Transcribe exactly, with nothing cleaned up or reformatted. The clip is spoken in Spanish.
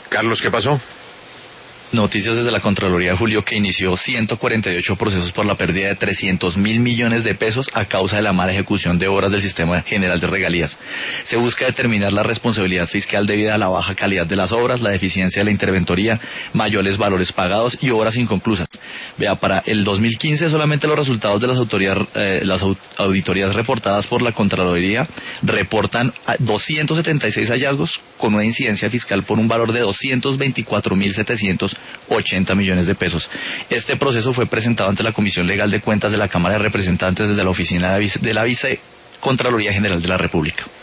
Carlos, ¿qué pasó? Noticias desde la Contraloría, Julio, que inició ciento cuarenta y ocho procesos por la pérdida de trescientos mil millones de pesos a causa de la mala ejecución de obras del Sistema General de Regalías. Se busca determinar la responsabilidad fiscal debida a la baja calidad de las obras, la deficiencia de la interventoría, mayores valores pagados y obras inconclusas. Vea, para el dos mil quince solamente los resultados de las, autoridades, eh, las auditorías reportadas por la Contraloría reportan doscientos setenta y seis hallazgos con una incidencia fiscal por un valor de doscientos veinticuatro mil setecientos ochenta millones de pesos. Este proceso fue presentado ante la Comisión Legal de Cuentas de la Cámara de Representantes desde la oficina de la Vicecontraloría General de la República.